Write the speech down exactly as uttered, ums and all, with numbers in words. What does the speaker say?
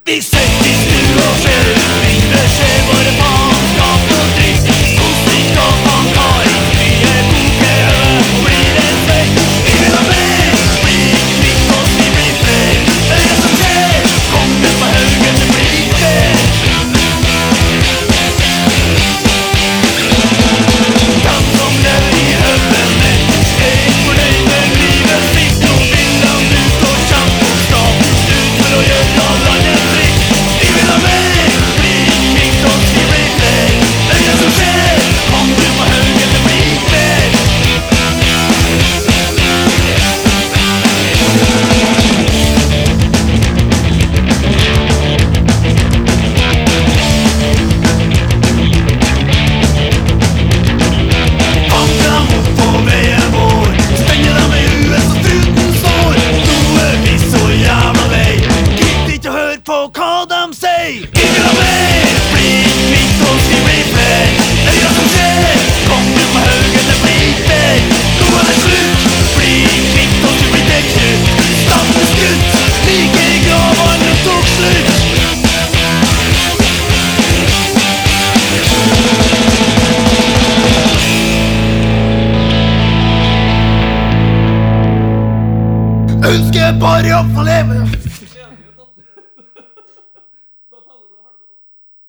Vi settes nu og skjer, vi skjer våre faenskap og dritt. Slik skal man ta i mye kokeøve og blir en svekk. Vi vil ha mer, bli kvitt oss, vi blir fler. Det er det som skjer, kom ut på haugen, det blir ikke. Kan som løv i høvene, jeg fornøyd med livet sitt. Nå vil han ut og kjapp og stav, ut for å gjøre landet fritt. Vi vil ha mer, bli kvitt oss, vi blir fler. Det er det som skjer, kom ut på haugen, det blir ikke. Banka mot på veien vår, stenger dem i huet så truten står. Nå er vi så jævla lei, gitt ikke å høre på hva de sier. Vi vil ha mer, bli kvitt oss, vi blir fler. Det er det som skjer, kom ut på haugen, det blir ikke. Nå er det slutt, bli kvitt oss, vi blir dekket. Starte skutt, like i graven, det tok slutt. Ønsker bare å få leve.